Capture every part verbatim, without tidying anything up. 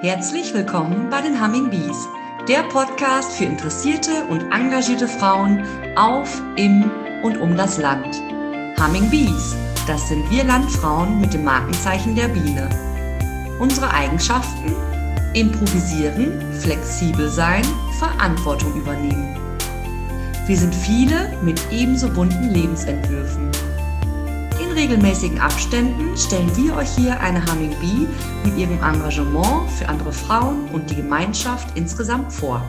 Herzlich willkommen bei den Humming Bees, der Podcast für interessierte und engagierte Frauen auf, im und um das Land. Humming Bees, das sind wir Landfrauen mit dem Markenzeichen der Biene. Unsere Eigenschaften? Improvisieren, flexibel sein, Verantwortung übernehmen. Wir sind viele mit ebenso bunten Lebensentwürfen. In regelmäßigen Abständen stellen wir euch hier eine Humming Bee mit ihrem Engagement für andere Frauen und die Gemeinschaft insgesamt vor.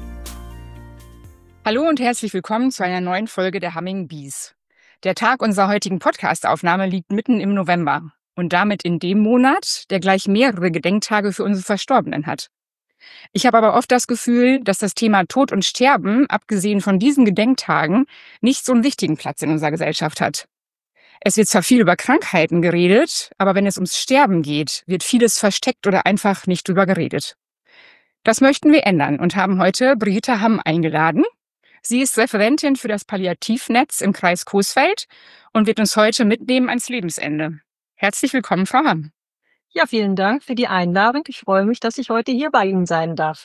Hallo und herzlich willkommen zu einer neuen Folge der Humming Bees. Der Tag unserer heutigen Podcast-Aufnahme liegt mitten im November und damit in dem Monat, der gleich mehrere Gedenktage für unsere Verstorbenen hat. Ich habe aber oft das Gefühl, dass das Thema Tod und Sterben, abgesehen von diesen Gedenktagen, nicht so einen wichtigen Platz in unserer Gesellschaft hat. Es wird zwar viel über Krankheiten geredet, aber wenn es ums Sterben geht, wird vieles versteckt oder einfach nicht drüber geredet. Das möchten wir ändern und haben heute Brigitte Hamm eingeladen. Sie ist Referentin für das Palliativnetz im Kreis Coesfeld und wird uns heute mitnehmen ans Lebensende. Herzlich willkommen, Frau Hamm. Ja, vielen Dank für die Einladung. Ich freue mich, dass ich heute hier bei Ihnen sein darf.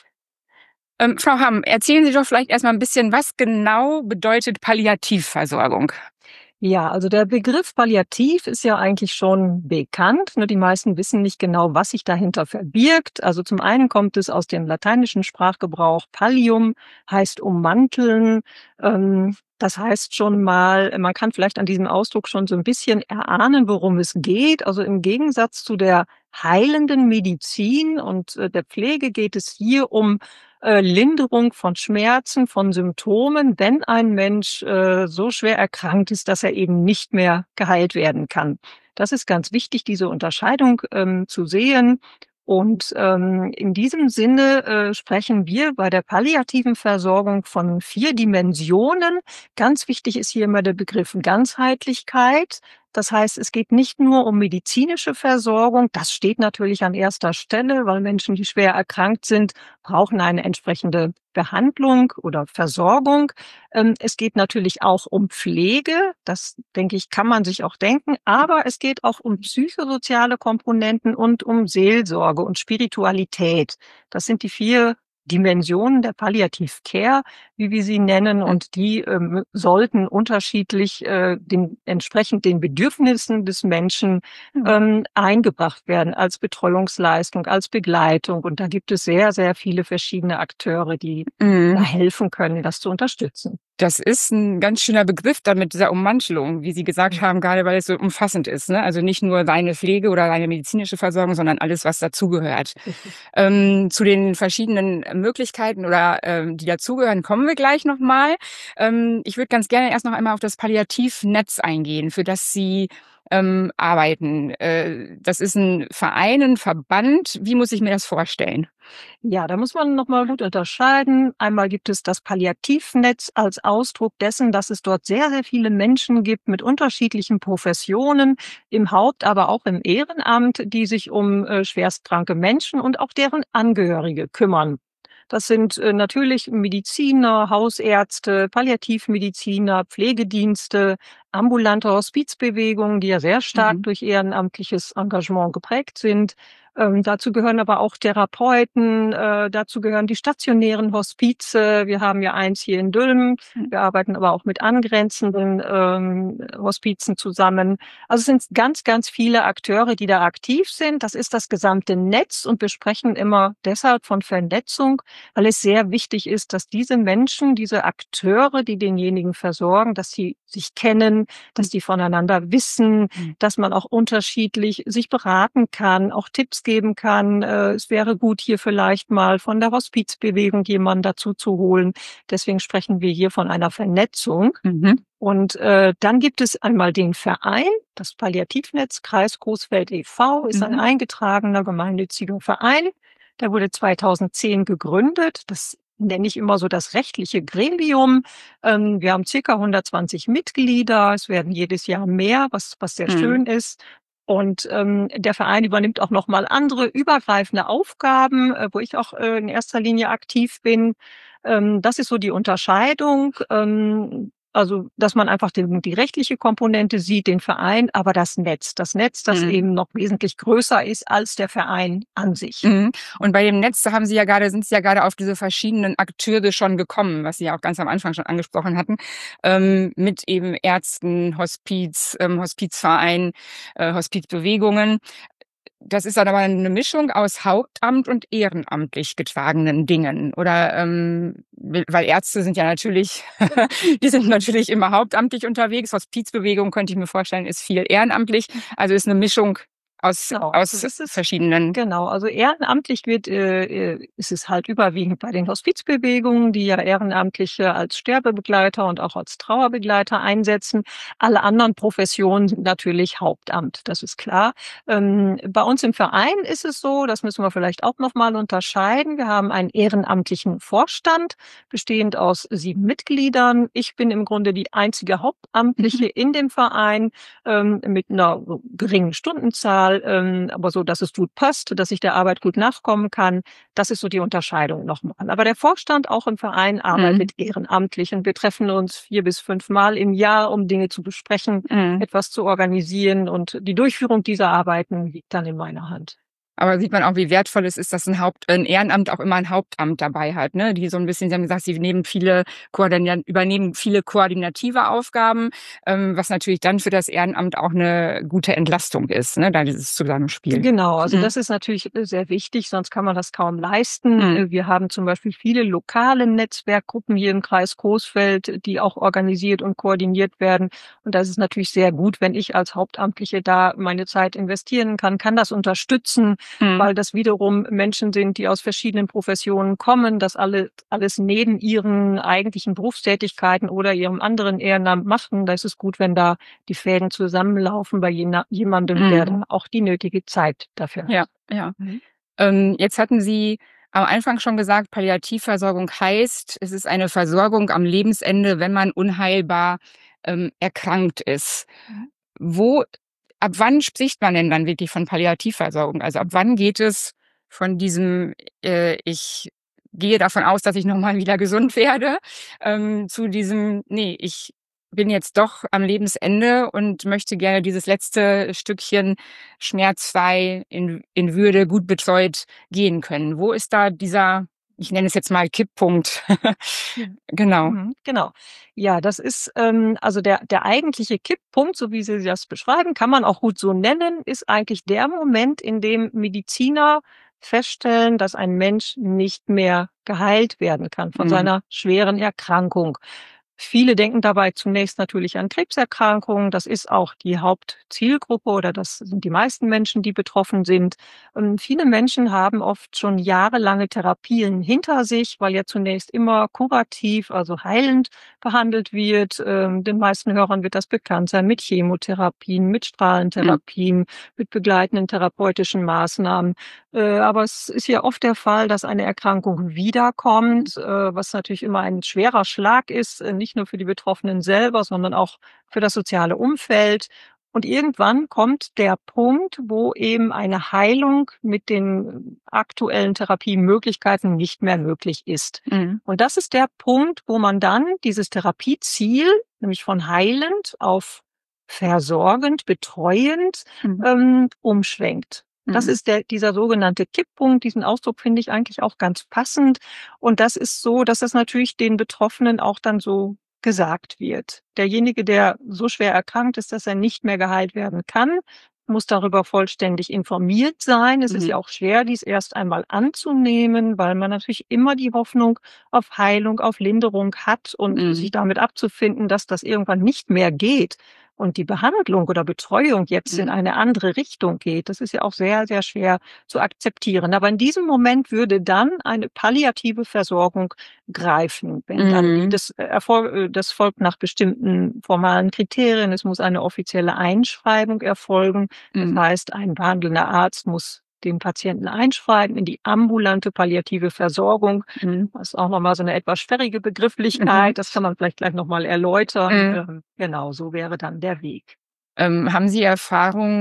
Ähm, Frau Hamm, erzählen Sie doch vielleicht erstmal ein bisschen, was genau bedeutet Palliativversorgung? Ja, also der Begriff Palliativ ist ja eigentlich schon bekannt. Nur die meisten wissen nicht genau, was sich dahinter verbirgt. Also zum einen kommt es aus dem lateinischen Sprachgebrauch. Pallium heißt ummanteln. Ähm, das heißt schon mal, man kann vielleicht an diesem Ausdruck schon so ein bisschen erahnen, worum es geht. Also im Gegensatz zu der heilenden Medizin und äh, der Pflege geht es hier um äh, Linderung von Schmerzen, von Symptomen, wenn ein Mensch äh, so schwer erkrankt ist, dass er eben nicht mehr geheilt werden kann. Das ist ganz wichtig, diese Unterscheidung ähm, zu sehen. Und ähm, in diesem Sinne äh, sprechen wir bei der palliativen Versorgung von vier Dimensionen. Ganz wichtig ist hier immer der Begriff Ganzheitlichkeit. Das heißt, es geht nicht nur um medizinische Versorgung. Das steht natürlich an erster Stelle, weil Menschen, die schwer erkrankt sind, brauchen eine entsprechende Behandlung oder Versorgung. Ähm, es geht natürlich auch um Pflege. Das, denke ich, kann man sich auch denken. Aber es geht auch um psychosoziale Komponenten und um Seelsorge und Spiritualität. Das sind die vier Dimensionen der Palliative Care, wie wir sie nennen, und die ähm, sollten unterschiedlich äh, den, entsprechend den Bedürfnissen des Menschen ähm, eingebracht werden als Betreuungsleistung, als Begleitung. Und da gibt es sehr, sehr viele verschiedene Akteure, die Mhm. da helfen können, das zu unterstützen. Das ist ein ganz schöner Begriff dann mit dieser Ummantelung, wie Sie gesagt haben, gerade weil es so umfassend ist, ne? Also nicht nur reine Pflege oder reine medizinische Versorgung, sondern alles, was dazugehört. Ähm, zu den verschiedenen Möglichkeiten oder ähm, die dazugehören, kommen wir gleich nochmal. Ähm, ich würde ganz gerne erst noch einmal auf das Palliativnetz eingehen, für das Sie ähm, arbeiten. Äh, das ist ein Verein, ein Verband. Wie muss ich mir das vorstellen? Ja, da muss man noch mal gut unterscheiden. Einmal gibt es das Palliativnetz als Ausdruck dessen, dass es dort sehr, sehr viele Menschen gibt mit unterschiedlichen Professionen, im Haupt-, aber auch im Ehrenamt, die sich um äh, schwerstkranke Menschen und auch deren Angehörige kümmern. Das sind äh, natürlich Mediziner, Hausärzte, Palliativmediziner, Pflegedienste, ambulante Hospizbewegungen, die ja sehr stark Mhm. durch ehrenamtliches Engagement geprägt sind. Ähm, dazu gehören aber auch Therapeuten, äh, dazu gehören die stationären Hospize. Wir haben ja eins hier in Dülmen. Wir arbeiten aber auch mit angrenzenden ähm, Hospizen zusammen. Also es sind ganz, ganz viele Akteure, die da aktiv sind. Das ist das gesamte Netz und wir sprechen immer deshalb von Vernetzung, weil es sehr wichtig ist, dass diese Menschen, diese Akteure, die denjenigen versorgen, dass sie sich kennen, dass die voneinander wissen, dass man auch unterschiedlich sich beraten kann, auch Tipps geben kann. Äh, es wäre gut, hier vielleicht mal von der Hospizbewegung jemanden dazu zu holen. Deswegen sprechen wir hier von einer Vernetzung. Mhm. Und äh, dann gibt es einmal den Verein, das Palliativnetz Kreis Coesfeld e V ist ein Mhm. eingetragener gemeinnütziger Verein. Der wurde zweitausendzehn gegründet. Das nenne ich immer so das rechtliche Gremium. Ähm, wir haben circa hundertzwanzig Mitglieder. Es werden jedes Jahr mehr, was, was sehr Mhm. schön ist. Und ähm, der Verein übernimmt auch nochmal andere übergreifende Aufgaben, äh, wo ich auch äh, in erster Linie aktiv bin. Ähm, das ist so die Unterscheidung. Ähm, also dass man einfach den, die rechtliche Komponente sieht, den Verein, aber das Netz, das Netz, das Mhm. eben noch wesentlich größer ist als der Verein an sich. Mhm. Und bei dem Netz, da haben Sie ja gerade, sind Sie ja gerade auf diese verschiedenen Akteure schon gekommen, was Sie ja auch ganz am Anfang schon angesprochen hatten, ähm, mit eben Ärzten, Hospiz, ähm, Hospizverein, äh, Hospizbewegungen. Das ist dann aber eine Mischung aus Hauptamt und ehrenamtlich getragenen Dingen. Oder ähm, weil Ärzte sind ja natürlich, die sind natürlich immer hauptamtlich unterwegs. Hospizbewegung, könnte ich mir vorstellen, ist viel ehrenamtlich. Also ist eine Mischung aus, Genau, aus so ist es. verschiedenen. Genau, also ehrenamtlich wird, äh, äh, ist es halt überwiegend bei den Hospizbewegungen, die ja Ehrenamtliche als Sterbebegleiter und auch als Trauerbegleiter einsetzen. Alle anderen Professionen sind natürlich Hauptamt, das ist klar. Ähm, bei uns im Verein ist es so, das müssen wir vielleicht auch nochmal unterscheiden. Wir haben einen ehrenamtlichen Vorstand, bestehend aus sieben Mitgliedern. Ich bin im Grunde die einzige Hauptamtliche in dem Verein, ähm, mit einer geringen Stundenzahl, ähm, aber so, dass es gut passt, dass ich der Arbeit gut nachkommen kann. Das ist so die Unterscheidung nochmal. Aber der Vorstand auch im Verein arbeitet mhm. ehrenamtlich und wir treffen uns vier bis fünf Mal im Jahr, um Dinge zu besprechen, mhm. etwas zu organisieren und die Durchführung dieser Arbeiten liegt dann in meiner Hand. Aber sieht man auch, wie wertvoll es ist, dass ein Haupt, ein Ehrenamt auch immer ein Hauptamt dabei hat, ne? Die so ein bisschen, Sie haben gesagt, Sie nehmen viele Koordina- übernehmen viele koordinative Aufgaben, ähm, was natürlich dann für das Ehrenamt auch eine gute Entlastung ist, ne? Da dieses Zusammenspiel. Genau, also mhm. das ist natürlich sehr wichtig, sonst kann man das kaum leisten. Mhm. Wir haben zum Beispiel viele lokale Netzwerkgruppen hier im Kreis Coesfeld, die auch organisiert und koordiniert werden. Und das ist natürlich sehr gut, wenn ich als Hauptamtliche da meine Zeit investieren kann, kann das unterstützen, mhm. weil das wiederum Menschen sind, die aus verschiedenen Professionen kommen, das alle, alles neben ihren eigentlichen Berufstätigkeiten oder ihrem anderen Ehrenamt machen. Da ist es gut, wenn da die Fäden zusammenlaufen bei jemandem, mhm. der dann auch die nötige Zeit dafür hat. Ja, ja. Mhm. Ähm, jetzt hatten Sie am Anfang schon gesagt, Palliativversorgung heißt, es ist eine Versorgung am Lebensende, wenn man unheilbar ähm, erkrankt ist. Mhm. Wo, ab wann spricht man denn dann wirklich von Palliativversorgung? Also ab wann geht es von diesem, äh, ich gehe davon aus, dass ich nochmal wieder gesund werde, ähm, zu diesem, nee, ich bin jetzt doch am Lebensende und möchte gerne dieses letzte Stückchen schmerzfrei, in, in Würde, gut betreut gehen können. Wo ist da dieser, ich nenne es jetzt mal Kipppunkt? Ja. Genau. Mhm, genau. Ja, das ist ähm, also der, der eigentliche Kipppunkt, so wie Sie das beschreiben, kann man auch gut so nennen, ist eigentlich der Moment, in dem Mediziner feststellen, dass ein Mensch nicht mehr geheilt werden kann von mhm. seiner schweren Erkrankung. Viele denken dabei zunächst natürlich an Krebserkrankungen. Das ist auch die Hauptzielgruppe oder das sind die meisten Menschen, die betroffen sind. Und viele Menschen haben oft schon jahrelange Therapien hinter sich, weil ja zunächst immer kurativ, also heilend behandelt wird. Ähm, den meisten Hörern wird das bekannt sein mit Chemotherapien, mit Strahlentherapien, mhm. mit begleitenden therapeutischen Maßnahmen. Äh, aber es ist ja oft der Fall, dass eine Erkrankung wiederkommt, äh, was natürlich immer ein schwerer Schlag ist, äh, nicht nur für die Betroffenen selber, sondern auch für das soziale Umfeld. Und irgendwann kommt der Punkt, wo eben eine Heilung mit den aktuellen Therapiemöglichkeiten nicht mehr möglich ist. Mhm. Und das ist der Punkt, wo man dann dieses Therapieziel, nämlich von heilend auf versorgend, betreuend, mhm. ähm, umschwenkt. Das ist der, dieser sogenannte Kipppunkt. Diesen Ausdruck finde ich eigentlich auch ganz passend. Und das ist so, dass das natürlich den Betroffenen auch dann so gesagt wird. Derjenige, der so schwer erkrankt ist, dass er nicht mehr geheilt werden kann, muss darüber vollständig informiert sein. Es mhm. ist ja auch schwer, dies erst einmal anzunehmen, weil man natürlich immer die Hoffnung auf Heilung, auf Linderung hat und mhm. sich damit abzufinden, dass das irgendwann nicht mehr geht. Und die Behandlung oder Betreuung jetzt mhm. in eine andere Richtung geht, das ist ja auch sehr, sehr schwer zu akzeptieren. Aber in diesem Moment würde dann eine palliative Versorgung greifen. Wenn mhm. dann das, Erfolg, das folgt nach bestimmten formalen Kriterien. Es muss eine offizielle Einschreibung erfolgen. Das mhm. heißt, ein behandelnder Arzt muss den Patienten einschreiben in die ambulante palliative Versorgung. Mhm. Das ist auch nochmal so eine etwas sperrige Begrifflichkeit. Mhm. Das kann man vielleicht gleich nochmal erläutern. Mhm. Ähm, genau, so wäre dann der Weg. Ähm, haben Sie Erfahrung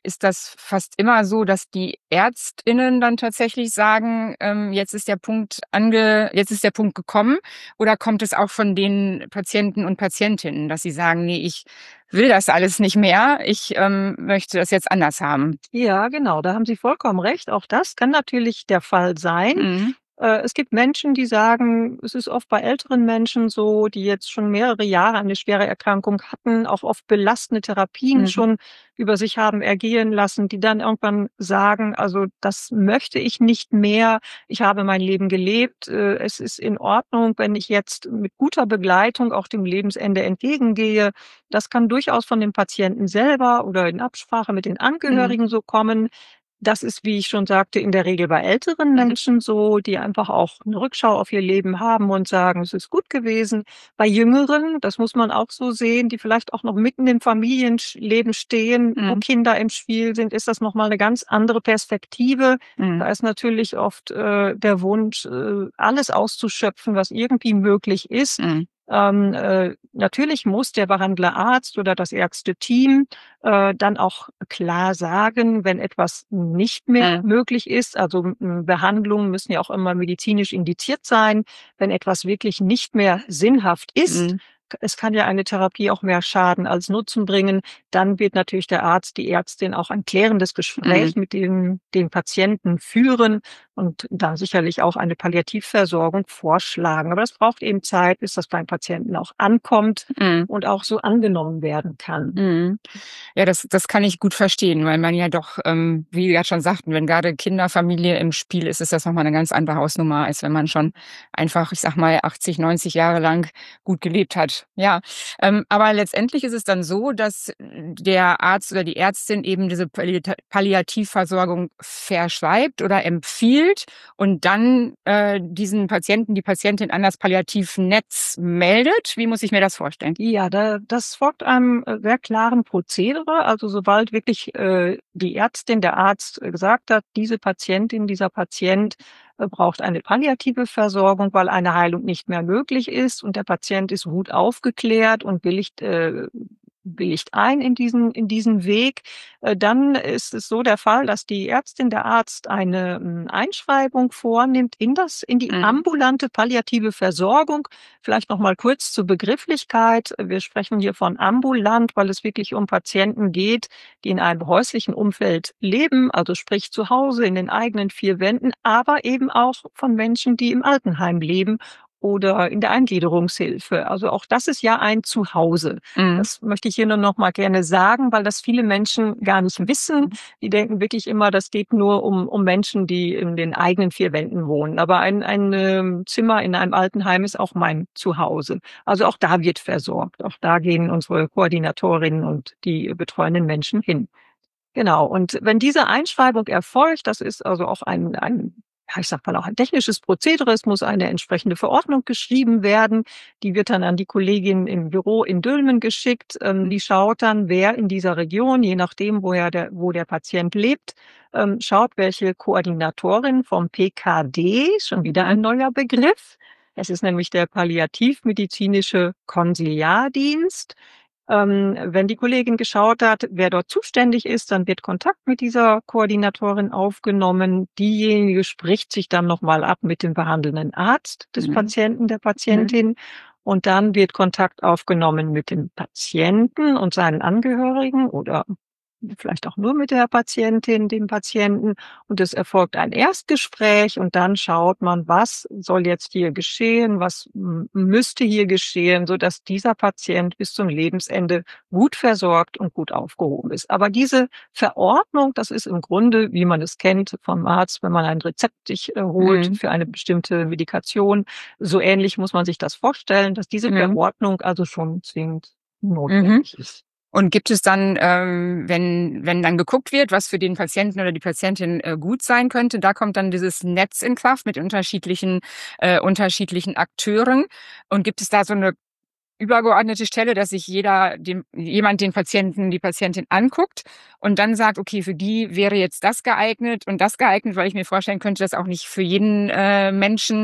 ist das fast immer so, dass die ÄrztInnen dann tatsächlich sagen, ähm, jetzt ist der Punkt ange, jetzt ist der Punkt gekommen? Oder kommt es auch von den Patienten und Patientinnen, dass sie sagen, nee, ich will das alles nicht mehr, ich ähm, möchte das jetzt anders haben? Ja, genau, da haben Sie vollkommen recht. Auch das kann natürlich der Fall sein. Mhm. Äh, es gibt Menschen, die sagen, es ist oft bei älteren Menschen so, die jetzt schon mehrere Jahre eine schwere Erkrankung hatten, auch oft belastende Therapien Mhm. schon über sich haben ergehen lassen, die dann irgendwann sagen, also das möchte ich nicht mehr. Ich habe mein Leben gelebt. Äh, Es ist in Ordnung, wenn ich jetzt mit guter Begleitung auch dem Lebensende entgegengehe. Das kann durchaus von dem Patienten selber oder in Absprache mit den Mhm. Angehörigen so kommen. Das ist, wie ich schon sagte, in der Regel bei älteren Menschen so, die einfach auch eine Rückschau auf ihr Leben haben und sagen: „Es ist gut gewesen.“ Bei Jüngeren, das muss man auch so sehen, die vielleicht auch noch mitten im Familienleben stehen, wo Mhm. Kinder im Spiel sind, ist das noch mal 'ne ganz andere Perspektive. Mhm. Da ist natürlich oft, äh, der Wunsch, äh, alles auszuschöpfen, was irgendwie möglich ist. Mhm. Ähm, äh, natürlich muss der behandelnde Arzt oder das Ärzteteam äh, dann auch klar sagen, wenn etwas nicht mehr Mhm. möglich ist. Also m, Behandlungen müssen ja auch immer medizinisch indiziert sein. Wenn etwas wirklich nicht mehr sinnhaft ist, Mhm. k- es kann ja eine Therapie auch mehr Schaden als Nutzen bringen, dann wird natürlich der Arzt, die Ärztin auch ein klärendes Mhm. Gespräch mit dem, dem Patienten führen und da sicherlich auch eine Palliativversorgung vorschlagen. Aber das braucht eben Zeit, bis das beim Patienten auch ankommt Mhm. und auch so angenommen werden kann. Mhm. Ja, das das kann ich gut verstehen, weil man ja doch, ähm, wie Sie grad schon sagten, wenn gerade Kinderfamilie im Spiel ist, ist das noch mal 'ne ganz andere Hausnummer, als wenn man schon einfach, ich sage mal, achtzig, neunzig Jahre lang gut gelebt hat. Ja, ähm, aber letztendlich ist es dann so, dass äh, der Arzt oder die Ärztin eben diese Palliata Palliativversorgung verschreibt oder empfiehlt und dann, äh, diesen Patienten, die Patientin an das Palliativnetz meldet. Wie muss ich mir das vorstellen? Ja, da das folgt einem, äh, sehr klaren Prozedere. Also, sobald wirklich, äh, die Ärztin, der Arzt, äh, gesagt hat, diese Patientin, dieser Patient, äh, braucht eine palliative Versorgung, weil eine Heilung nicht mehr möglich ist und der Patient ist gut aufgeklärt und willigt äh, willigt ein in diesen in diesen Weg, äh, dann ist es so der Fall, dass die Ärztin, der Arzt eine, hm, Einschreibung vornimmt in das in die Mhm. ambulante palliative Versorgung. Vielleicht noch mal kurz zur Begrifflichkeit. Wir sprechen hier von ambulant, weil es wirklich um Patienten geht, die in einem häuslichen Umfeld leben, also sprich zu Hause in den eigenen vier Wänden, aber eben auch von Menschen, die im Altenheim leben oder in der Eingliederungshilfe. Also auch das ist ja ein Zuhause. Mhm. Das möchte ich hier nur noch mal gerne sagen, weil das viele Menschen gar nicht wissen. Die denken wirklich immer, das geht nur um, um Menschen, die in den eigenen vier Wänden wohnen. Aber ein, ein ähm, Zimmer in einem Altenheim ist auch mein Zuhause. Also auch da wird versorgt. Auch da gehen unsere Koordinatorinnen und die betreuenden Menschen hin. Genau. Und wenn diese Einschreibung erfolgt, das ist also auch ein, ein ja, ich sage mal auch ein technisches Prozedere. Es muss eine entsprechende Verordnung geschrieben werden. Die wird dann an die Kollegin im Büro in Dülmen geschickt. Ähm, die schaut dann, wer in dieser Region, je nachdem, woher der, wo der Patient lebt, ähm, schaut, welche Koordinatorin vom P K D, schon wieder ein neuer Begriff. Es ist nämlich der palliativmedizinische Konsiliardienst. Ähm, wenn die Kollegin geschaut hat, wer dort zuständig ist, dann wird Kontakt mit dieser Koordinatorin aufgenommen. Diejenige spricht sich dann nochmal ab mit dem behandelnden Arzt des Mhm. Patienten, der Mhm. Patientin. Und dann wird Kontakt aufgenommen mit dem Patienten und seinen Angehörigen oder vielleicht auch nur mit der Patientin, dem Patienten. Und es erfolgt ein Erstgespräch und dann schaut man, was soll jetzt hier geschehen, was m- müsste hier geschehen, sodass dieser Patient bis zum Lebensende gut versorgt und gut aufgehoben ist. Aber diese Verordnung, das ist im Grunde, wie man es kennt vom Arzt, wenn man ein Rezept sich äh, holt Mhm. für eine bestimmte Medikation. So ähnlich muss man sich das vorstellen, dass diese Mhm. Verordnung also schon zwingend Mhm. notwendig ist. Und gibt es dann, ähm, wenn wenn dann geguckt wird, was für den Patienten oder die Patientin, äh, gut sein könnte, da kommt dann dieses Netz in Kraft mit unterschiedlichen äh, unterschiedlichen Akteuren. Und gibt es da so 'ne übergeordnete Stelle, dass sich jeder dem jemand den Patienten, die Patientin anguckt und dann sagt: „Okay, für die wäre jetzt das geeignet und das geeignet“, weil ich mir vorstellen könnte, dass auch nicht für jeden, äh, Menschen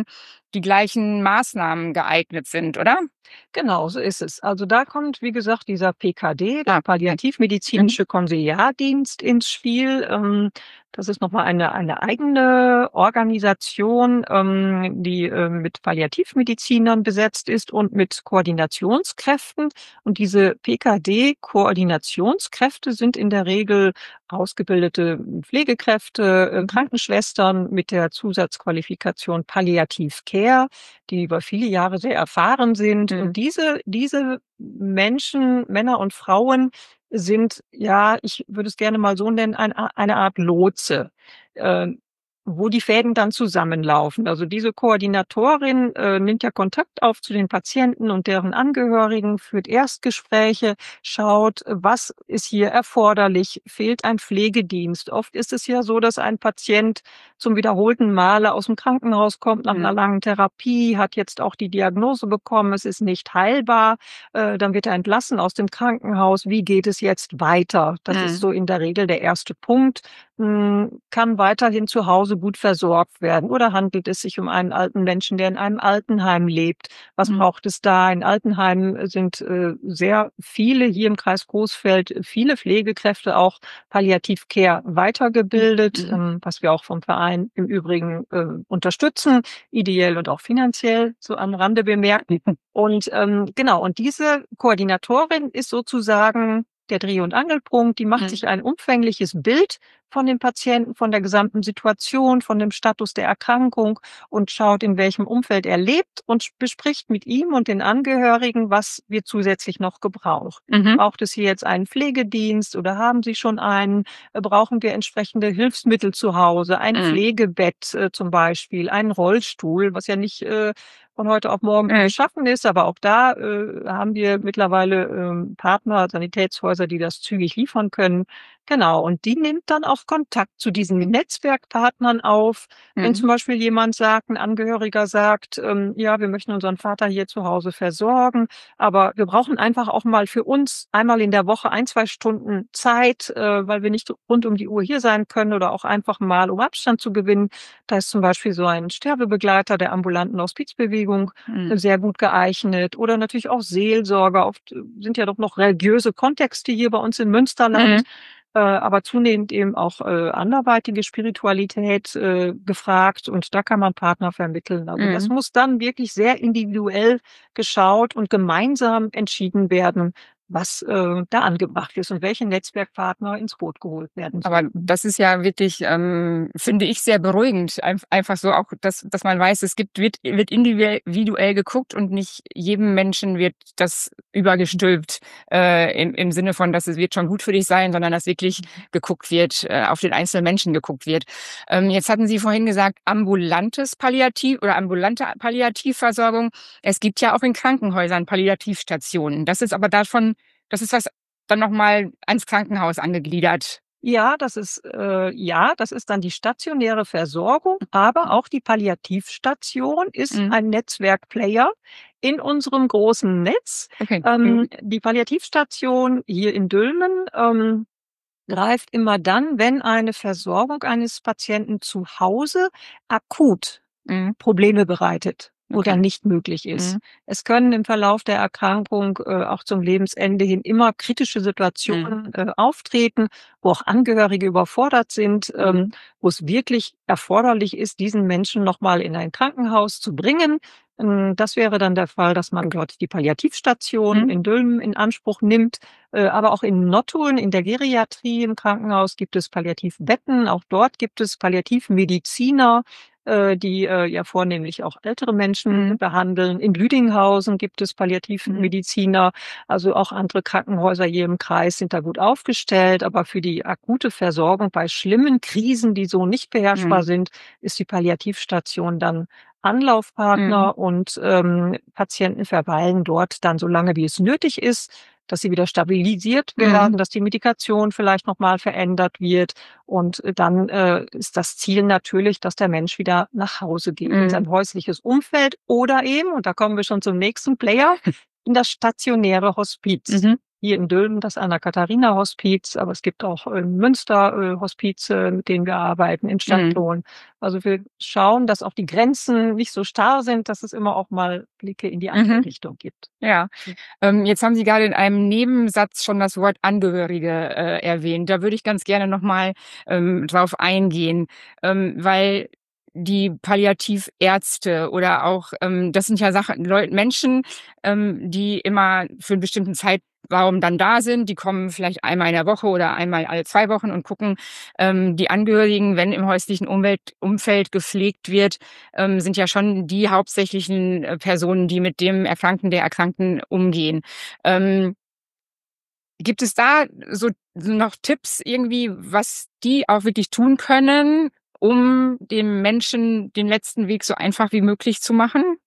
die gleichen Maßnahmen geeignet sind, oder? Genau, so ist es. Also da kommt, wie gesagt, dieser P K D, der Ah, Palliativmedizinische Konsiliardienst ins Spiel. Ähm, das ist nochmal eine, eine eigene Organisation, ähm, die äh, mit Palliativmedizinern besetzt ist und mit Koordinationskräften. Und diese P K D-Koordinationskräfte sind in der Regel ausgebildete Pflegekräfte, äh, Krankenschwestern mit der Zusatzqualifikation Palliativ Care, die über viele Jahre sehr erfahren sind. Mhm. Und diese, diese Menschen, Männer und Frauen sind, ja, ich würde es gerne mal so nennen, ein, eine Art Lotse, äh, wo die Fäden dann zusammenlaufen. Also diese Koordinatorin äh, nimmt ja Kontakt auf zu den Patienten und deren Angehörigen, führt Erstgespräche, schaut, was ist hier erforderlich, fehlt ein Pflegedienst. Oft ist es ja so, dass ein Patient zum wiederholten Male aus dem Krankenhaus kommt nach einer Mhm. langen Therapie, hat jetzt auch die Diagnose bekommen, es ist nicht heilbar. Äh, dann wird er entlassen aus dem Krankenhaus. Wie geht es jetzt weiter? Das ist Mhm. so in der Regel der erste Punkt. Hm, kann weiterhin zu Hause gut versorgt werden? Oder handelt es sich um einen alten Menschen, der in einem Altenheim lebt? Was Mhm. braucht es da? In Altenheimen sind äh, sehr viele, hier im Kreis Coesfeld, viele Pflegekräfte auch Palliativ Care weitergebildet, Mhm. ähm, was wir auch vom Verein im Übrigen äh, unterstützen, ideell und auch finanziell, so am Rande bemerkt. Und ähm, genau, und diese Koordinatorin ist sozusagen der Dreh- und Angelpunkt, die macht Mhm. sich ein umfängliches Bild von dem Patienten, von der gesamten Situation, von dem Status der Erkrankung und schaut, in welchem Umfeld er lebt und bespricht mit ihm und den Angehörigen, was wird zusätzlich noch gebraucht. Mhm. Braucht es hier jetzt einen Pflegedienst oder haben Sie schon einen? Äh, Brauchen wir entsprechende Hilfsmittel zu Hause? Ein Mhm. Pflegebett äh, zum Beispiel, einen Rollstuhl, was ja nicht äh, von heute auf morgen Mhm. geschaffen ist, aber auch da äh, haben wir mittlerweile ähm, Partner, Sanitätshäuser, die das zügig liefern können. Genau, und die nimmt dann auch Kontakt zu diesen Netzwerkpartnern auf. Wenn Mhm. zum Beispiel jemand sagt, ein Angehöriger sagt, ähm, ja, wir möchten unseren Vater hier zu Hause versorgen, aber wir brauchen einfach auch mal für uns einmal in der Woche ein, zwei Stunden Zeit, äh, weil wir nicht rund um die Uhr hier sein können oder auch einfach mal, um Abstand zu gewinnen. Da ist zum Beispiel so ein Sterbebegleiter der ambulanten Hospizbewegung Mhm. sehr gut geeignet oder natürlich auch Seelsorger. Oft äh, sind ja doch noch religiöse Kontexte hier bei uns im Münsterland, Mhm. äh, aber zunehmend eben auch äh, anderweitige Spiritualität äh, gefragt und da kann man Partner vermitteln. Also das Mhm. muss dann wirklich sehr individuell geschaut und gemeinsam entschieden werden, was äh, da angebracht ist und welche Netzwerkpartner ins Boot geholt werden Aber sollen. das ist ja wirklich, ähm, finde ich, sehr beruhigend. Einf einfach so auch, dass dass man weiß, es gibt wird wird individuell geguckt und nicht jedem Menschen wird das übergestülpt, äh, im im Sinne von, dass es wird schon gut für dich sein, sondern dass wirklich geguckt wird, äh, auf den einzelnen Menschen geguckt wird. Ähm, jetzt hatten Sie vorhin gesagt, ambulantes Palliativ oder ambulante Palliativversorgung. Es gibt ja auch in Krankenhäusern Palliativstationen. Das ist aber davon das ist was dann noch mal ans Krankenhaus angegliedert. Ja, das ist äh, ja, das ist dann die stationäre Versorgung, aber auch die Palliativstation ist Mhm. ein Netzwerkplayer in unserem großen Netz. Okay. Mhm. Ähm, die Palliativstation hier in Dülmen ähm, greift immer dann, wenn eine Versorgung eines Patienten zu Hause akut Mhm. Probleme bereitet oder Okay. nicht möglich ist. Mhm. Es können im Verlauf der Erkrankung äh, auch zum Lebensende hin immer kritische Mhm. Situationen äh, auftreten, wo auch Angehörige überfordert sind, ähm, Mhm. wo es wirklich erforderlich ist, diesen Menschen nochmal in ein Krankenhaus zu bringen. Ähm, Das wäre dann der Fall, dass man dort die Palliativstation Mhm. in Dülmen in Anspruch nimmt. Äh, Aber auch in Nottuln, in der Geriatrie im Krankenhaus gibt es Palliativbetten. Auch dort gibt es Palliativmediziner, äh, die äh, ja vornehmlich auch ältere Menschen Mhm. behandeln. In Lüdinghausen gibt es Mhm. Palliativmediziner. Also auch andere Krankenhäuser hier im Kreis sind da gut aufgestellt. Aber für die akute Versorgung bei schlimmen Krisen, die so nicht beherrschbar Mhm. sind, ist die Palliativstation dann Mhm. Anlaufpartner und ähm, Patienten verweilen dort dann so lange, wie es nötig ist, dass sie wieder stabilisiert Mhm. werden, dass die Medikation vielleicht nochmal verändert wird. Und äh, dann äh, ist das Ziel natürlich, dass der Mensch wieder nach Hause geht, in Mhm. sein häusliches Umfeld oder eben, und da kommen wir schon zum nächsten Player, in das stationäre Hospiz. Mhm. hier in Dülmen das Anna-Katharina-Hospiz, aber es gibt auch in Münster äh, Hospize, mit denen wir arbeiten, in Stadtlohn. Mhm. Also wir schauen, dass auch die Grenzen nicht so starr sind, dass es immer auch mal Blicke in die andere mhm. Richtung gibt. Ja, ähm, jetzt haben Sie gerade in einem Nebensatz schon das Wort Angehörige äh, erwähnt. Da würde ich ganz gerne nochmal ähm, drauf eingehen, ähm, weil die Palliativärzte oder auch, ähm, das sind ja Sachen, Leute, Menschen, ähm, die immer für einen bestimmten Zeitraum dann da sind. Die kommen vielleicht einmal in der Woche oder einmal alle zwei Wochen und gucken. Ähm, die Angehörigen, wenn im häuslichen Umwelt, Umfeld gepflegt wird, ähm, sind ja schon die hauptsächlichen äh, Personen, die mit dem Erkrankten, der Erkrankten umgehen. Ähm, gibt es da so, so noch Tipps irgendwie, was die auch wirklich tun können, um dem Menschen den letzten Weg so einfach wie möglich zu machen?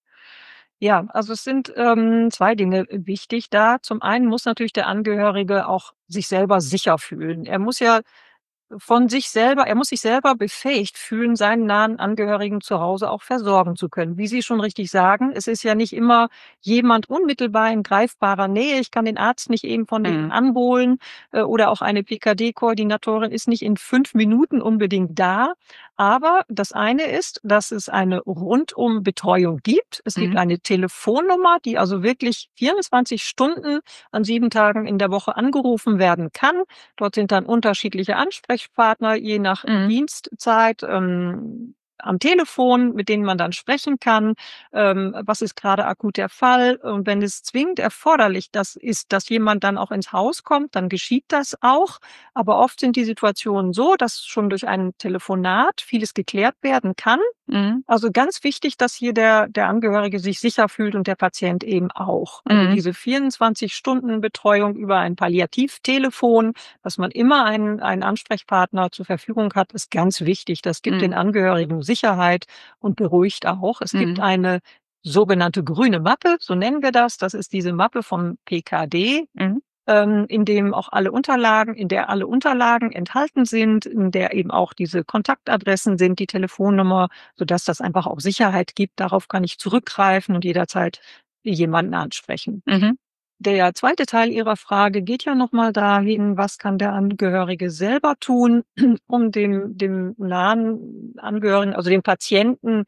Ja, also es sind ähm, zwei Dinge wichtig da. Zum einen muss natürlich der Angehörige auch sich selber sicher fühlen. Er muss ja von sich selber er muss sich selber befähigt fühlen, seinen nahen Angehörigen zu Hause auch versorgen zu können. Wie Sie schon richtig sagen, es ist ja nicht immer jemand unmittelbar in greifbarer Nähe. Ich kann den Arzt nicht eben von nebenan anholen äh, oder auch eine P K D-Koordinatorin ist nicht in fünf Minuten unbedingt da. Aber das eine ist, dass es eine Rundum-Betreuung gibt. Es mhm. gibt eine Telefonnummer, die also wirklich vierundzwanzig Stunden an sieben Tagen in der Woche angerufen werden kann. Dort sind dann unterschiedliche Ansprechpartner, je nach mhm. Dienstzeit, ähm, am Telefon, mit denen man dann sprechen kann. Ähm, was ist gerade akut der Fall? Und wenn es zwingend erforderlich das ist, dass jemand dann auch ins Haus kommt, dann geschieht das auch. Aber oft sind die Situationen so, dass schon durch ein Telefonat vieles geklärt werden kann. Mhm. Also ganz wichtig, dass hier der, der Angehörige sich sicher fühlt und der Patient eben auch. Also mhm. diese vierundzwanzig Stunden Betreuung über ein Palliativtelefon, dass man immer einen, einen Ansprechpartner zur Verfügung hat, ist ganz wichtig. Das gibt mhm. den Angehörigen Sicherheit und beruhigt auch. Es mhm. gibt eine sogenannte grüne Mappe, so nennen wir das. Das ist diese Mappe vom P K D. Mhm. in dem auch alle Unterlagen, in der alle Unterlagen enthalten sind, in der eben auch diese Kontaktadressen sind, die Telefonnummer, sodass das einfach auch Sicherheit gibt. Darauf kann ich zurückgreifen und jederzeit jemanden ansprechen. Mhm. Der zweite Teil Ihrer Frage geht ja nochmal dahin, was kann der Angehörige selber tun, um dem, dem nahen Angehörigen, also dem Patienten,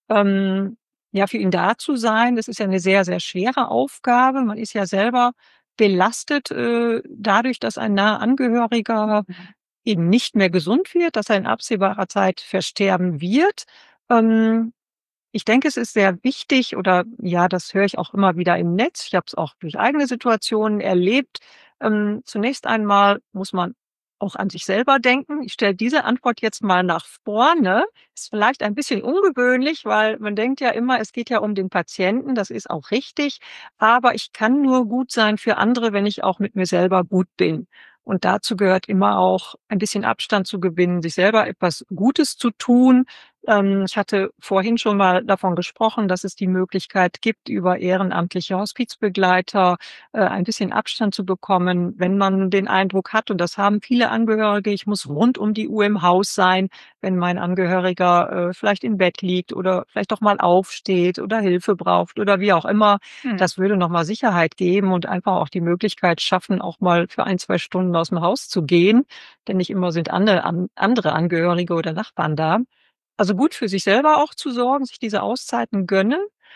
ähm, ja, für ihn da zu sein. Das ist ja eine sehr, sehr schwere Aufgabe. Man ist ja selber belastet äh, dadurch, dass ein naher Angehöriger eben nicht mehr gesund wird, dass er in absehbarer Zeit versterben wird. Ähm, ich denke, es ist sehr wichtig oder ja, das höre ich auch immer wieder im Netz. Ich habe es auch durch eigene Situationen erlebt. Ähm, zunächst einmal muss man auch an sich selber denken. Ich stelle diese Antwort jetzt mal nach vorne. Ist vielleicht ein bisschen ungewöhnlich, weil man denkt ja immer, es geht ja um den Patienten. Das ist auch richtig. Aber ich kann nur gut sein für andere, wenn ich auch mit mir selber gut bin. Und dazu gehört immer auch ein bisschen Abstand zu gewinnen, sich selber etwas Gutes zu tun. Ähm, ich hatte vorhin schon mal davon gesprochen, dass es die Möglichkeit gibt, über ehrenamtliche Hospizbegleiter äh, ein bisschen Abstand zu bekommen, wenn man den Eindruck hat, und das haben viele Angehörige, ich muss rund um die Uhr im Haus sein, wenn mein Angehöriger äh, vielleicht im Bett liegt oder vielleicht auch mal aufsteht oder Hilfe braucht oder wie auch immer. Hm. Das würde nochmal Sicherheit geben und einfach auch die Möglichkeit schaffen, auch mal für ein, zwei Stunden aus dem Haus zu gehen, denn nicht immer sind andere, andere Angehörige oder Nachbarn da. Also gut für sich selber auch zu sorgen, sich diese Auszeiten gönnen.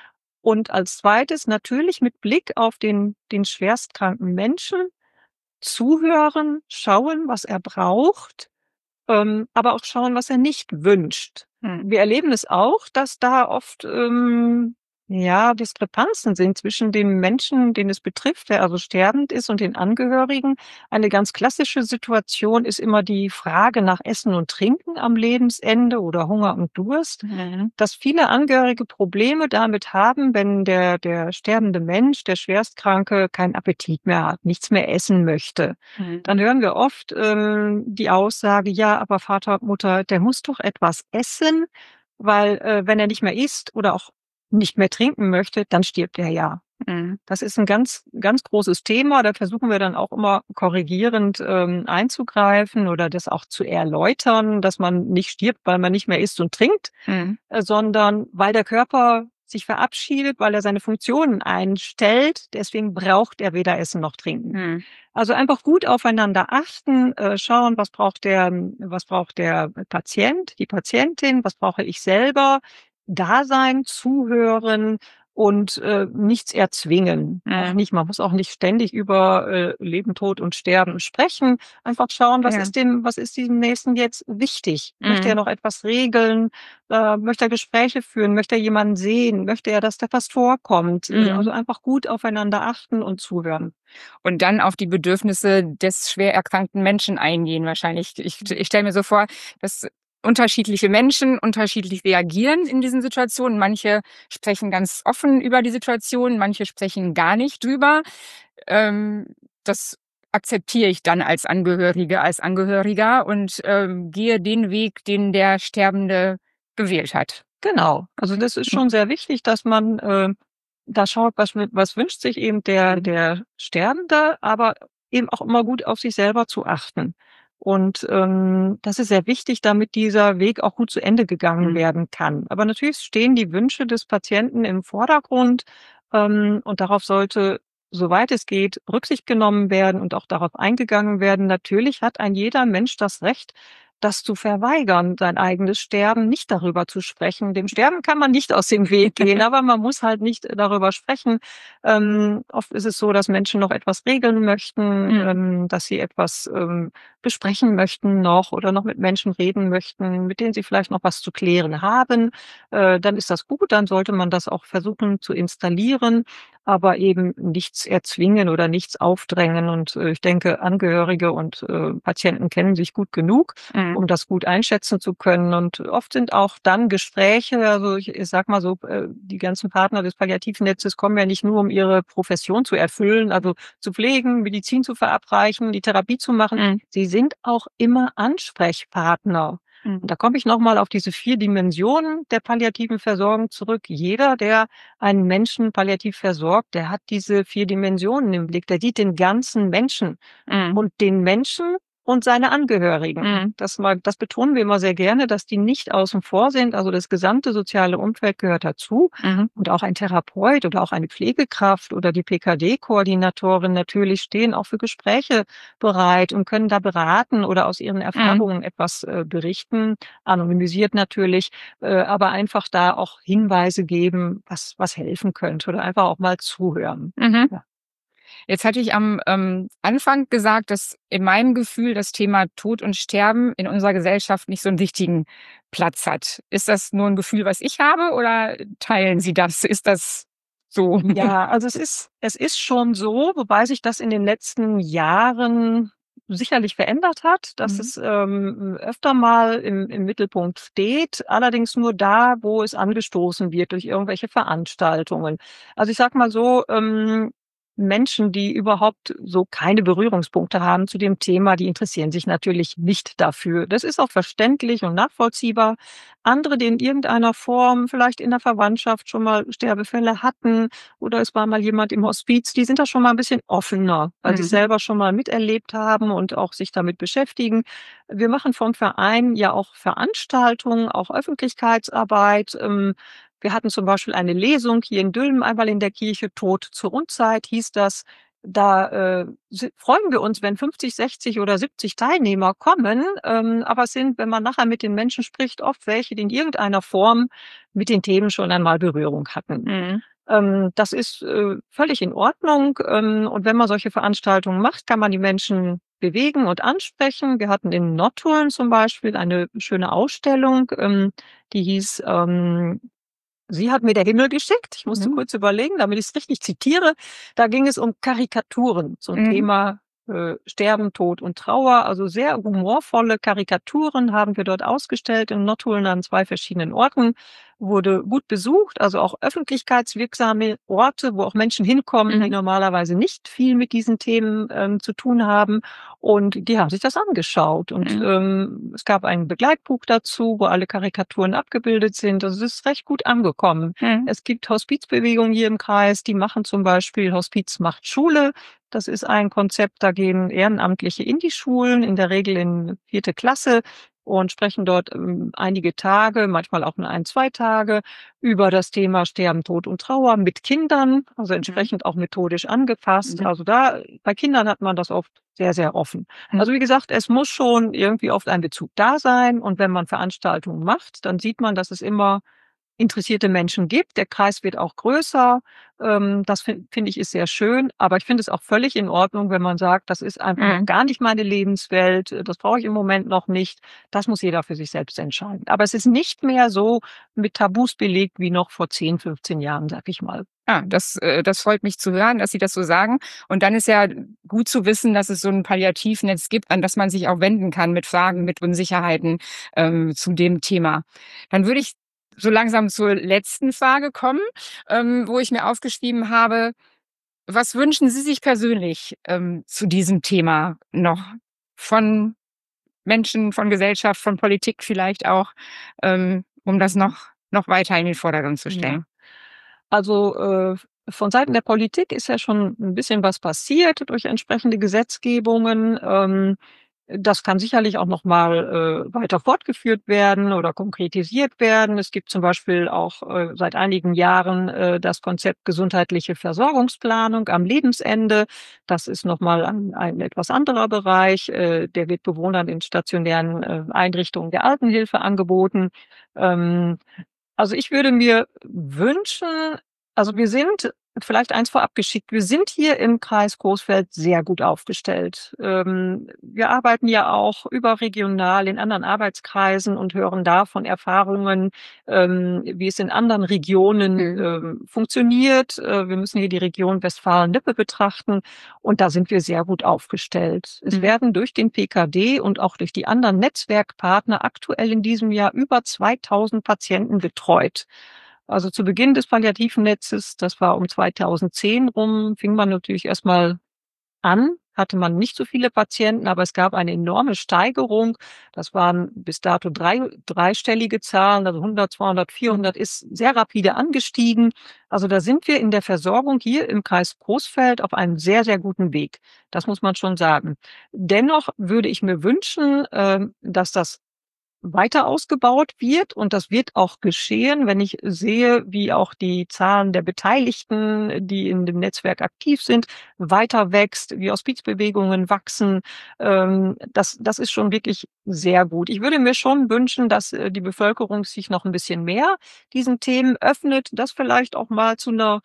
Und als zweites natürlich mit Blick auf den, den schwerstkranken Menschen zuhören, schauen, was er braucht, ähm, aber auch schauen, was er nicht wünscht. Hm. Wir erleben es auch, dass da oft ähm, ja Diskrepanzen sind zwischen dem Menschen, den es betrifft, der also sterbend ist, und den Angehörigen. Eine ganz klassische Situation ist immer die Frage nach Essen und Trinken am Lebensende oder Hunger und Durst, mhm. dass viele Angehörige Probleme damit haben, wenn der, der sterbende Mensch, der Schwerstkranke, keinen Appetit mehr hat, nichts mehr essen möchte. Mhm. Dann hören wir oft ähm, die Aussage, ja, aber Vater, Mutter, der muss doch etwas essen, weil äh, wenn er nicht mehr isst oder auch nicht mehr trinken möchte, dann stirbt er ja. Mhm. Das ist ein ganz, ganz großes Thema. Da versuchen wir dann auch immer korrigierend ähm, einzugreifen oder das auch zu erläutern, dass man nicht stirbt, weil man nicht mehr isst und trinkt, mhm. äh, sondern weil der Körper sich verabschiedet, weil er seine Funktionen einstellt. Deswegen braucht er weder Essen noch Trinken. Hm. Also einfach gut aufeinander achten, äh, schauen, was braucht der, was braucht der Patient, die Patientin, was brauche ich selber, da sein, zuhören und äh, nichts erzwingen. Mhm. Auch nicht, man muss auch nicht ständig über äh, Leben, Tod und Sterben sprechen. Einfach schauen, was Ja. ist dem, was ist diesem Nächsten jetzt wichtig? Möchte Mhm. er noch etwas regeln? Äh, möchte er Gespräche führen? Möchte er jemanden sehen? Möchte er, dass da was vorkommt? Äh, Mhm. Also einfach gut aufeinander achten und zuhören. Und dann auf die Bedürfnisse des schwer erkrankten Menschen eingehen wahrscheinlich. Ich, ich stelle mir so vor, dass unterschiedliche Menschen unterschiedlich reagieren in diesen Situationen. Manche sprechen ganz offen über die Situation, manche sprechen gar nicht drüber. Ähm, das akzeptiere ich dann als Angehörige, als Angehöriger und ähm, gehe den Weg, den der Sterbende gewählt hat. Genau. Also das ist schon sehr wichtig, dass man äh, da schaut, was, mit- was wünscht sich eben der, der Sterbende, aber eben auch immer gut auf sich selber zu achten. Und ähm, das ist sehr wichtig, damit dieser Weg auch gut zu Ende gegangen Mhm. werden kann. Aber natürlich stehen die Wünsche des Patienten im Vordergrund ähm, und darauf sollte, soweit es geht, Rücksicht genommen werden und auch darauf eingegangen werden. Natürlich hat ein jeder Mensch das Recht, das zu verweigern, sein eigenes Sterben, nicht darüber zu sprechen. Dem Sterben kann man nicht aus dem Weg gehen, aber man muss halt nicht darüber sprechen. Ähm, oft ist es so, dass Menschen noch etwas regeln möchten, Mhm. ähm, dass sie etwas ähm, besprechen möchten noch oder noch mit Menschen reden möchten, mit denen sie vielleicht noch was zu klären haben. Äh, dann ist das gut, dann sollte man das auch versuchen zu installieren, aber eben nichts erzwingen oder nichts aufdrängen. Und äh, ich denke, Angehörige und äh, Patienten kennen sich gut genug, Mhm. um das gut einschätzen zu können. Und oft sind auch dann Gespräche, also ich, ich sag mal so, äh, die ganzen Partner des Palliativnetzes kommen ja nicht nur, um ihre Profession zu erfüllen, also zu pflegen, Medizin zu verabreichen, die Therapie zu machen. Mhm. Sie sind auch immer Ansprechpartner. Mhm. Und da komme ich nochmal auf diese vier Dimensionen der palliativen Versorgung zurück. Jeder, der einen Menschen palliativ versorgt, der hat diese vier Dimensionen im Blick. Der sieht den ganzen Menschen Mhm. und den Menschen und seine Angehörigen. Mhm. Das, mal, das betonen wir immer sehr gerne, dass die nicht außen vor sind. Also das gesamte soziale Umfeld gehört dazu. Mhm. Und auch ein Therapeut oder auch eine Pflegekraft oder die P K D-Koordinatorin natürlich stehen auch für Gespräche bereit und können da beraten oder aus ihren Erfahrungen etwas äh, berichten, anonymisiert natürlich, äh, aber einfach da auch Hinweise geben, was, was helfen könnte oder einfach auch mal zuhören. Mhm. Ja. Jetzt hatte ich am ähm, Anfang gesagt, dass in meinem Gefühl das Thema Tod und Sterben in unserer Gesellschaft nicht so einen wichtigen Platz hat. Ist das nur ein Gefühl, was ich habe, oder teilen Sie das? Ist das so? Ja, also es ist, es ist schon so, wobei sich das in den letzten Jahren sicherlich verändert hat, dass Mhm. es ähm, öfter mal im, im Mittelpunkt steht, allerdings nur da, wo es angestoßen wird durch irgendwelche Veranstaltungen. Also ich sag mal so, ähm, Menschen, die überhaupt so keine Berührungspunkte haben zu dem Thema, die interessieren sich natürlich nicht dafür. Das ist auch verständlich und nachvollziehbar. Andere, die in irgendeiner Form vielleicht in der Verwandtschaft schon mal Sterbefälle hatten oder es war mal jemand im Hospiz, die sind da schon mal ein bisschen offener, weil sie es Mhm. selber schon mal miterlebt haben und auch sich damit beschäftigen. Wir machen vom Verein ja auch Veranstaltungen, auch Öffentlichkeitsarbeit. Ähm, Wir hatten zum Beispiel eine Lesung hier in Dülmen, einmal in der Kirche, Tod zur Unzeit hieß das. Da äh, si- freuen wir uns, wenn fünfzig, sechzig oder siebzig Teilnehmer kommen. Ähm, aber es sind, wenn man nachher mit den Menschen spricht, oft welche, die in irgendeiner Form mit den Themen schon einmal Berührung hatten. Mhm. Ähm, das ist äh, völlig in Ordnung. Ähm, und wenn man solche Veranstaltungen macht, kann man die Menschen bewegen und ansprechen. Wir hatten in Nottuln zum Beispiel eine schöne Ausstellung, ähm, die hieß ähm, Sie hat mir der Himmel geschickt. Ich musste Mhm. kurz überlegen, damit ich es richtig zitiere. Da ging es um Karikaturen zum Mhm. Thema äh, Sterben, Tod und Trauer. Also sehr humorvolle Karikaturen haben wir dort ausgestellt in Nottuln an zwei verschiedenen Orten. Wurde gut besucht, also auch öffentlichkeitswirksame Orte, wo auch Menschen hinkommen, die Mhm. normalerweise nicht viel mit diesen Themen ähm, zu tun haben. Und die haben sich das angeschaut. Und Mhm. ähm, es gab ein Begleitbuch dazu, wo alle Karikaturen abgebildet sind. Also es ist recht gut angekommen. Mhm. Es gibt Hospizbewegungen hier im Kreis, die machen zum Beispiel Hospiz macht Schule. Das ist ein Konzept, da gehen Ehrenamtliche in die Schulen, in der Regel in vierte Klasse, und sprechen dort ähm, einige Tage, manchmal auch nur ein, zwei Tage über das Thema Sterben, Tod und Trauer mit Kindern, also entsprechend auch methodisch angepasst. Mhm. Also da bei Kindern hat man das oft sehr, sehr offen. Mhm. Also wie gesagt, es muss schon irgendwie oft ein Bezug da sein. Und wenn man Veranstaltungen macht, dann sieht man, dass es immer interessierte Menschen gibt. Der Kreis wird auch größer. Ähm, das fin- finde ich ist sehr schön. Aber ich finde es auch völlig in Ordnung, wenn man sagt, das ist einfach noch Mhm. gar nicht meine Lebenswelt. äh, Das brauche ich im Moment noch nicht. Das muss jeder für sich selbst entscheiden. Aber es ist nicht mehr so mit Tabus belegt wie noch vor zehn, fünfzehn Jahren, sag ich mal. Ah, das, äh, das freut mich zu hören, dass Sie das so sagen. Und dann ist ja gut zu wissen, dass es so ein Palliativnetz gibt, an das man sich auch wenden kann mit Fragen, mit Unsicherheiten ähm, zu dem Thema. Dann würde ich so langsam zur letzten Frage kommen, ähm, wo ich mir aufgeschrieben habe, was wünschen Sie sich persönlich ähm, zu diesem Thema noch von Menschen, von Gesellschaft, von Politik vielleicht auch, ähm, um das noch, noch weiter in den Vordergrund zu Ja. stellen? Also, äh, von Seiten der Politik ist ja schon ein bisschen was passiert durch entsprechende Gesetzgebungen. Ähm, das kann sicherlich auch noch mal, äh, weiter fortgeführt werden oder konkretisiert werden. Es gibt zum Beispiel auch, äh, seit einigen Jahren, äh, das Konzept gesundheitliche Versorgungsplanung am Lebensende. Das ist noch mal ein ein etwas anderer Bereich. Äh, der wird Bewohnern in stationären, äh, Einrichtungen der Altenhilfe angeboten. Ähm, also, ich würde mir wünschen, also, wir sind vielleicht eins vorab geschickt, wir sind hier im Kreis Coesfeld sehr gut aufgestellt. Ähm, wir arbeiten ja auch überregional in anderen Arbeitskreisen und hören da von Erfahrungen, ähm, wie es in anderen Regionen, Mhm. ähm, funktioniert. Äh, wir müssen hier die Region Westfalen-Lippe betrachten und da sind wir sehr gut aufgestellt. Es Mhm. werden durch den P K D und auch durch die anderen Netzwerkpartner aktuell in diesem Jahr über zweitausend Patienten betreut. Also zu Beginn des Palliativnetzes, das war um zweitausendzehn rum, fing man natürlich erstmal an, hatte man nicht so viele Patienten, aber es gab eine enorme Steigerung. Das waren bis dato drei, dreistellige Zahlen, also hundert, zweihundert, vierhundert ist sehr rapide angestiegen. Also da sind wir in der Versorgung hier im Kreis Coesfeld auf einem sehr, sehr guten Weg. Das muss man schon sagen. Dennoch würde ich mir wünschen, ähm, dass das weiter ausgebaut wird und das wird auch geschehen, wenn ich sehe, wie auch die Zahlen der Beteiligten, die in dem Netzwerk aktiv sind, weiter wächst, wie Hospizbewegungen wachsen. Ähm, das, das ist schon wirklich sehr gut. Ich würde mir schon wünschen, dass äh, die Bevölkerung sich noch ein bisschen mehr diesen Themen öffnet, das vielleicht auch mal zu einer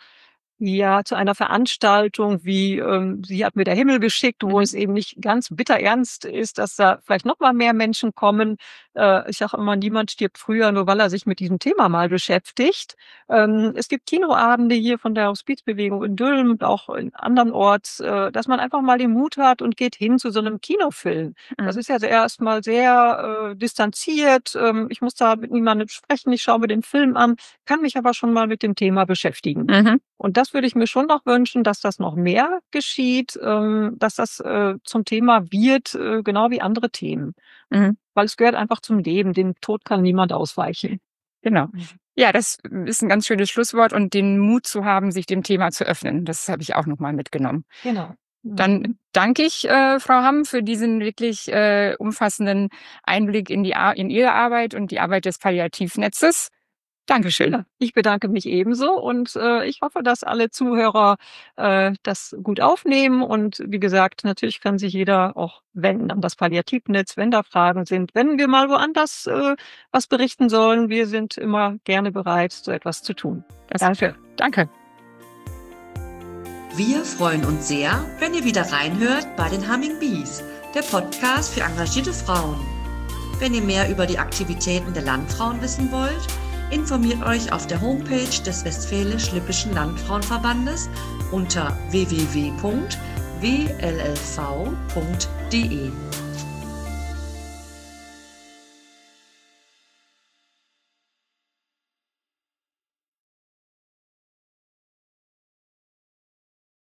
ja, zu einer Veranstaltung wie, ähm, „Sie hat mir der Himmel geschickt", wo Mhm. es eben nicht ganz bitterernst ist, dass da vielleicht noch mal mehr Menschen kommen. Äh, ich sage immer, niemand stirbt früher, nur weil er sich mit diesem Thema mal beschäftigt. Ähm, es gibt Kinoabende hier von der Hospizbewegung in Dülmen und auch in andernorts, äh, dass man einfach mal den Mut hat und geht hin zu so einem Kinofilm. Das Mhm. ist ja erst mal sehr, äh, distanziert. Ähm, ich muss da mit niemandem sprechen. Ich schaue mir den Film an, kann mich aber schon mal mit dem Thema beschäftigen. Mhm. Und das würde ich mir schon noch wünschen, dass das noch mehr geschieht, ähm, dass das äh, zum Thema wird, äh, genau wie andere Themen. Mhm. Weil es gehört einfach zum Leben. Dem Tod kann niemand ausweichen. Genau. Ja, das ist ein ganz schönes Schlusswort und den Mut zu haben, sich dem Thema zu öffnen. Das habe ich auch noch mal mitgenommen. Genau. Dann danke ich, äh, Frau Hamm, für diesen wirklich äh, umfassenden Einblick in die Ar in Ihre Arbeit und die Arbeit des Palliativnetzes. Dankeschön. Ja, ich bedanke mich ebenso und äh, ich hoffe, dass alle Zuhörer äh, das gut aufnehmen. Und wie gesagt, natürlich kann sich jeder auch wenden an das Palliativnetz, wenn da Fragen sind. Wenn wir mal woanders äh, was berichten sollen, wir sind immer gerne bereit, so etwas zu tun. Das, Danke. Danke. Wir freuen uns sehr, wenn ihr wieder reinhört bei den Humming Bees, der Podcast für engagierte Frauen. Wenn ihr mehr über die Aktivitäten der Landfrauen wissen wollt, informiert euch auf der Homepage des Westfälisch-Lippischen Landfrauenverbandes unter w w w punkt w l l v punkt d e.